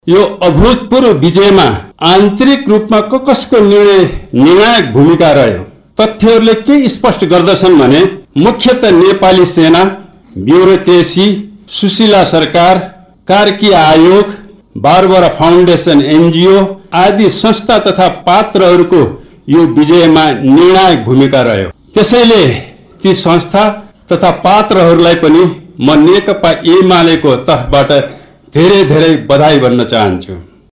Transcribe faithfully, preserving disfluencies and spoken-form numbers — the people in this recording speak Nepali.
यो अभूतपूर्व विजयमा आन्तरिक रूपमा कसको निर्णय निर्णायक भूमिका रह्यो। तथ्यहरूले के स्पष्ट गर्दछन् भने मुख्यतः नेपाली सेना, ब्युरोक्रेसी, सुशीला सरकार, कार्की आयोग, बारबरा फाउन्डेसन एनजिओ आदि संस्था तथा पात्रहरूको यो विजयमा निर्णायक भूमिका रह्यो। त्यसैले ती संस्था तथा पात्रहरूलाई पनि म नेकपा एमालेको तर्फबाट धेरै धेरै बधाई भन्न चाहन्छु।